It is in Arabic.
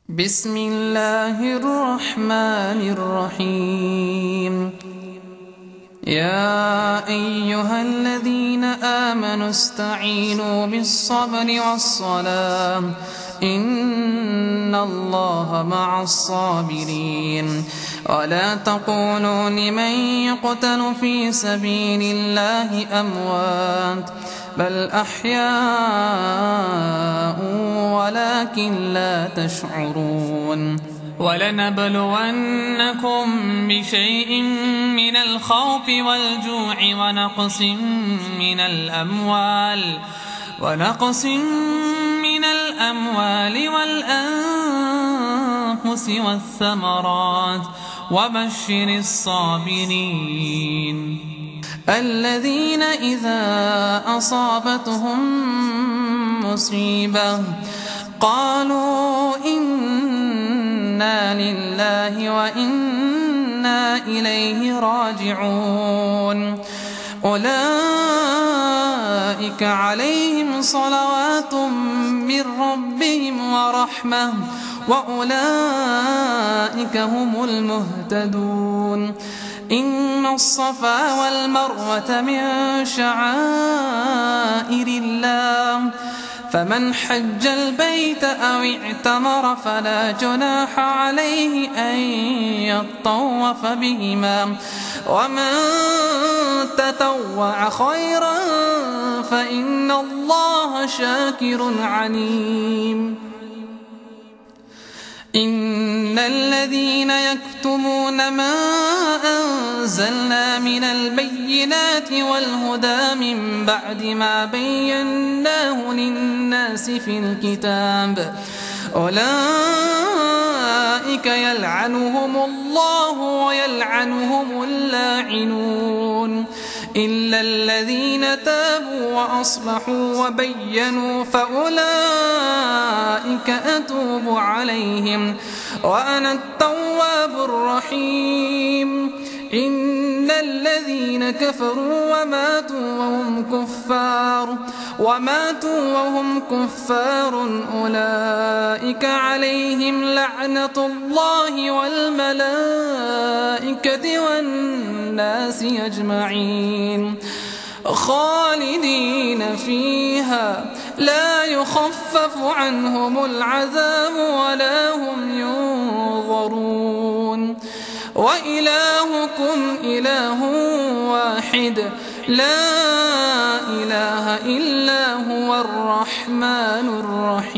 بسم الله الرحمن الرحيم. يا أيها الذين آمنوا استعينوا بالصبر والصلاة إن الله مع الصابرين. ولا تقولوا لمن يقتل في سبيل الله أموات بل أحياء ولكن لا تشعرون. ولنبلونكم بشيء من الخوف والجوع ونقص من الأموال والأنفس والثمرات وبشر الصابرين الذين إذا أصابتهم مصيبة قالوا إنا لله وإنا إليه راجعون. أولئك عليهم صلوات من ربهم ورحمة وأولئك هم المهتدون. إن الصفا والمروة من شعائر الله فمن حج البيت أو اعتمر فلا جناح عليه أن يطوف بهما ومن تطوع خيرا فإن الله شاكر عليم. إن الذين يكتمون ما أنزلنا من البينات والهدى من بعد ما بيناه للناس في الكتاب أولئك يلعنهم الله ويلعنهم اللاعنون إلا الذين تابوا وأصلحوا وبينوا فأولئك أتوب عليهم وأنا التواب الرحيم. إن الذين كفروا وماتوا وهم كفار أولئك عليهم لعنة الله والملائكة والناس أجمعين خالدين فيها لا يخفف عنهم العذاب ولا هم ينظرون. وإلهكم إله واحد لا إله إلا هو الرحمن الرحيم.